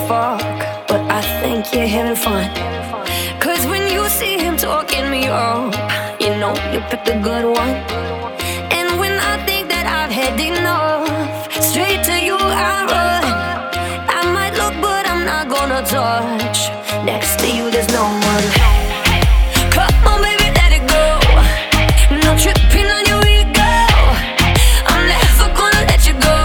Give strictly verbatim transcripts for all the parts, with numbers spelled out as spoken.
fuck, but I think you're having fun. Cause when you see him talking me up, you know you picked a good one. And when I think that I've had enough, straight to you I run. I might look but I'm not gonna touch. Next to you there's no one. Come on baby, let it go. No tripping on your ego. I'm never gonna let you go.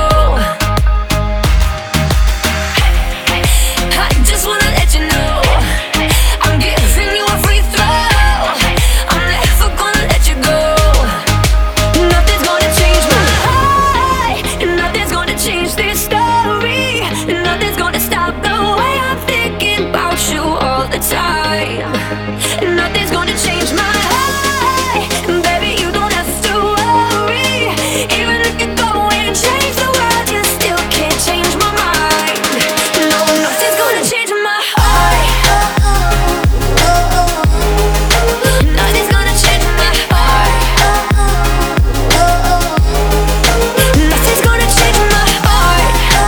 I just wanna let you know I'm giving you a free throw. I'm never gonna let you go. Nothing's gonna change my heart. Nothing's gonna change this story. Nothing's gonna stop the way I'm thinking about you all the time. Nothing's gonna change my heart. Baby, you don't have to worry. Even if you go and change the world, you still can't change my mind. No, nothing's gonna change my heart. Nothing's gonna change my heart. Nothing's gonna change my heart.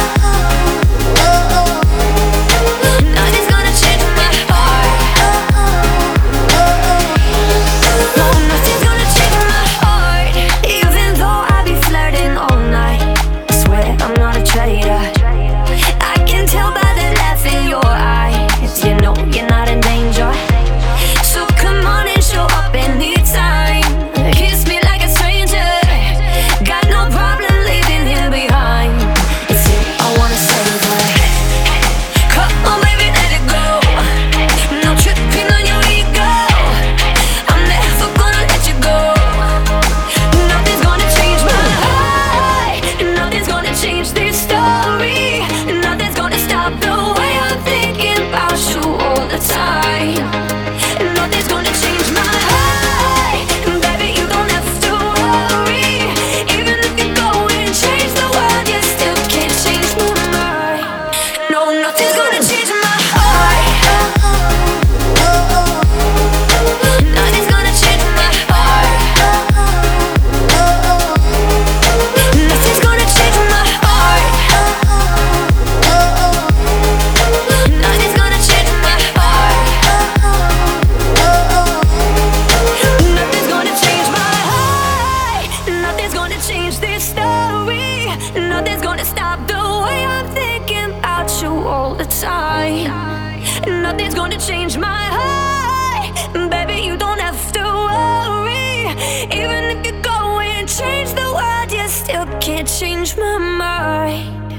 Nothing's gonna change my heart. No, nothing's gonna change my heart. Even though I be flirting all night, I swear I'm not a traitor. I can tell by the laugh in your eyes, you know you're not in danger. So come on and show up anytime. Kiss me like a stranger. Got no problem leaving him behind. It's you I wanna save her. Come on baby, let it go. No tripping on your ego. I'm never gonna let you go. Nothing's gonna change my heart. Nothing's gonna change this story. Nothing's gonna stop the way I'm thinking about you all the time. Nothing's gonna change my heart. Baby, you don't have to worry. Even if you go and change the world, you still can't change my mind. No, nothing's gonna change my heart. Nothing's gonna change my heart. Nothing's gonna change my heart. Nothing's gonna change my heart. Nothing's gonna change my heart. Nothing's gonna change this story. Nothing's gonna stop the way I'm thinking about you all the time. Nothing's gonna change my heart. Baby, you don't have to worry. Even if you go and change the world, you still can't change my mind.